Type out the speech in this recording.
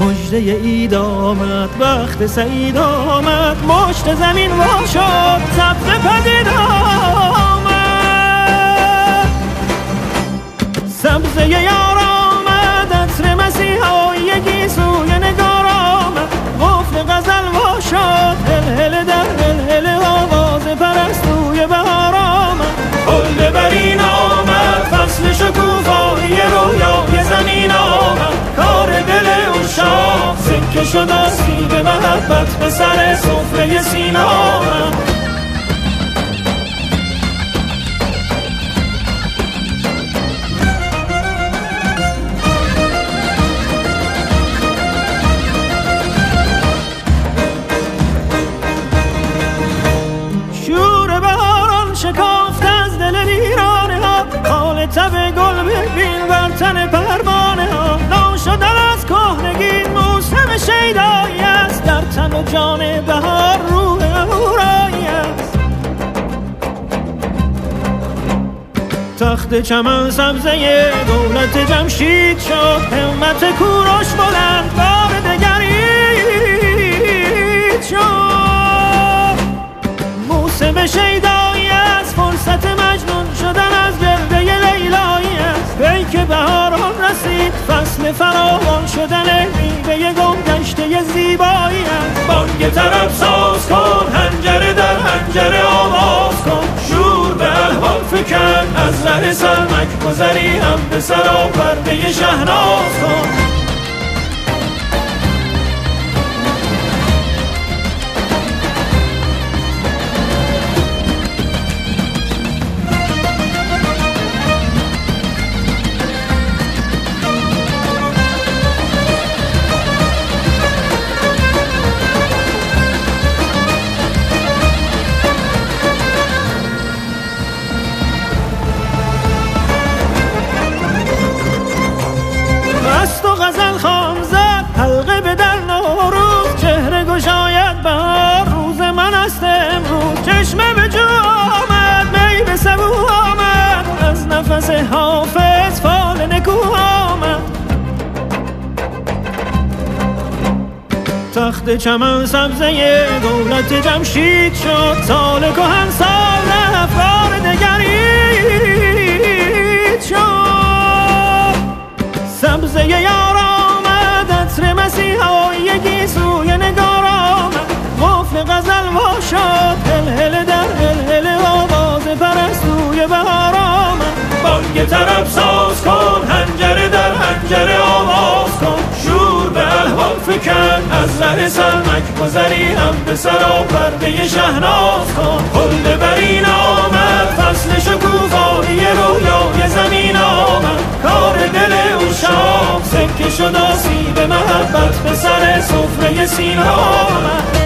مژده عید آمد، وقت سعید آمد، مشت زمین وا شد، سبز پدید آمد. سبزه یار آمد، عطر مسیحایی سوی نگار آمد، قفل غزل وا شد، هل در هل آواز پرستوی بهار آمد. کل برین آمد، فصل شکوفایی رویای زمین آمد، کار دل عشاق سکه شد آسیب محبت به سر سفره سینه آمد. شور بهاران شکافت از دل ویرانه ها، حال تب گل ببین بر تن پروانه ها. ناشدن از کهنگی موسم شیدایی است، در تن و جان بهار روح اهورایی است. تخت چمن سبزه دولت جمشید شد، همت کوروش بلند بار دگرید شد. موسم شیدایی است، فرصت مجنون شدن از گرده لیلایی است. پیک بهاران رسید، فصل فراوان شدن میوه گم گشته زیبایی است. بانگ طرب ساز کن، حنجره در حنجره آواز کن، شور به احوال فکن، از ره سرمک گذری هم به سرا پرده شهناز کن. غزل خام زد، حلقه به در نوروز، چهره گشاید بهار، روز من است امروز. چشمه به جو آمد، می به سبو آمد، از نفس حافظ فال نکو آمد. تخت چمن سبزه دولت جمشید شد، سال کهن سال رفت بار دگرید شد. سبزه یار آمد، عطر مسیحایی سوی نگار آمد، قفل غزل وا شد، هل در هل آواز پرستوی بهار آمد. بانگ طرب ساز کن، حنجره در حنجره آواز کن، شور به احوال فکن، از ره سرمک گذری هم به سرا پرده شهناز کن. کل برین آمد، فصل شکوفایی رویای زمین آمد، کار دل عشاق سکه شد آسیب محبت به سر سفره سینه آمد.